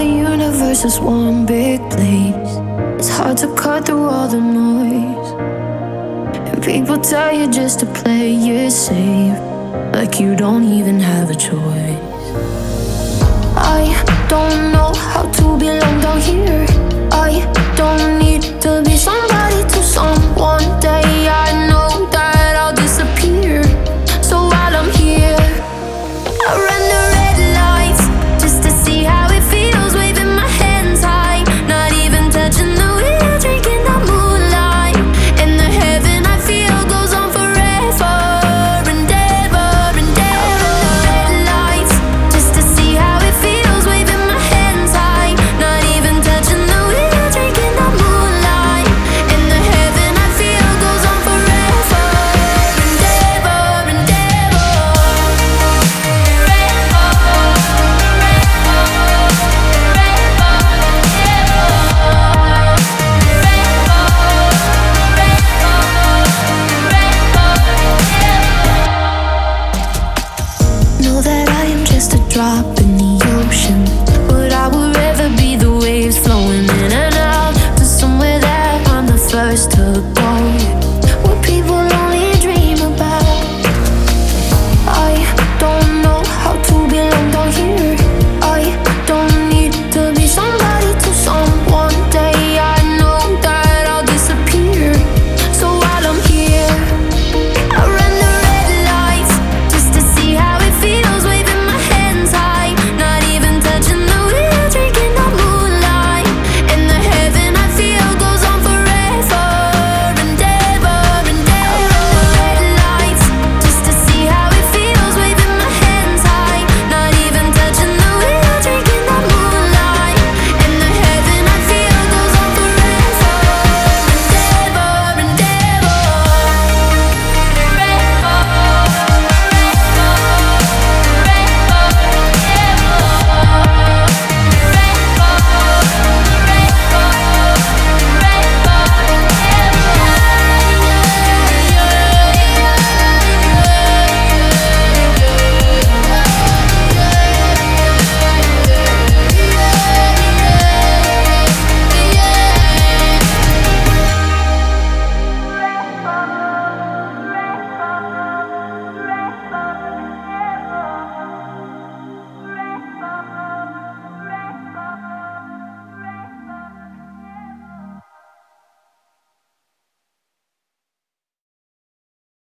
universe is one big place. It's hard to cut through all the noise, and people tell you just to play it safe, like you don't even have a choice. I don't know how to belong down here.